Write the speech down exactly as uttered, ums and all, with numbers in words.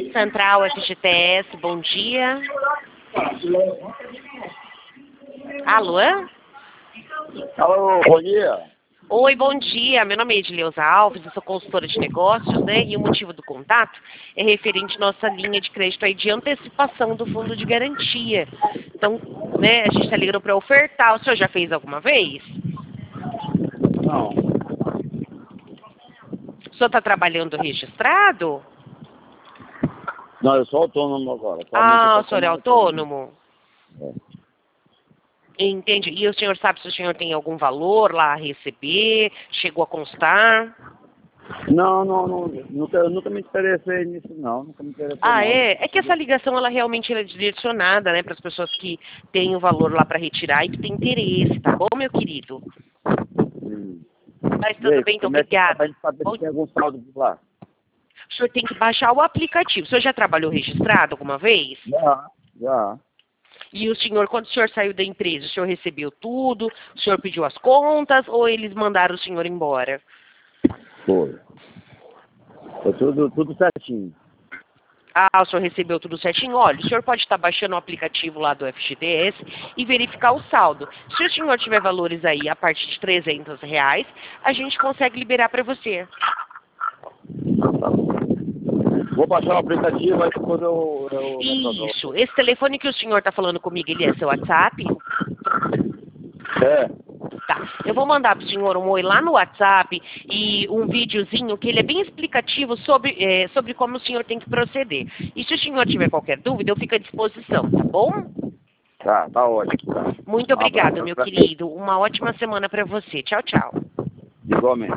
Central F G T S, bom dia. Alô? Alô, bom dia. Oi, bom dia. Meu nome é Edileuza Alves, eu sou consultora de negócios, né? E o motivo do contato é referente à nossa linha de crédito aí de antecipação do fundo de garantia. Então, né, a gente está ligando para ofertar. O senhor já fez alguma vez? Não. O senhor está trabalhando registrado? Não, eu sou autônomo agora. Ah, eu o tô senhor é como autônomo? É. Entendi. E o senhor sabe se o senhor tem algum valor lá a receber? Chegou a constar? Não, não, não. Nunca, eu nunca me interessei nisso, não. Nunca me interessei, Ah, não. é? É que essa ligação, ela realmente ela é direcionada, né, para as pessoas que têm o valor lá para retirar e que têm interesse, tá bom, meu querido? Hum. Mas E tudo aí, bem, então, como é que tá pra obrigada. gente saber Bom, se tem algum saldo por lá? o senhor tem que baixar o aplicativo. O senhor já trabalhou registrado alguma vez? Já, já. E o senhor, quando o senhor saiu da empresa, o senhor recebeu tudo? O senhor pediu as contas ou eles mandaram o senhor embora? Foi. Foi tudo, tudo certinho. Ah, o senhor recebeu tudo certinho? Olha, o senhor pode estar baixando o aplicativo lá do F G T S e verificar o saldo. Se o senhor tiver valores aí a partir de trezentos reais, a gente consegue liberar para você. Vou baixar o aplicativo, aí depois eu... eu Isso. Esse telefone que o senhor está falando comigo, ele é seu WhatsApp? É. Tá. Eu vou mandar para o senhor um oi lá no WhatsApp e um videozinho que ele é bem explicativo sobre, é, sobre como o senhor tem que proceder. E se o senhor tiver qualquer dúvida, eu fico à disposição, tá bom? Tá, tá ótimo. Tá. Muito Um abraço obrigada, meu pra você. querido. Uma ótima semana para você. Tchau, tchau. Igualmente.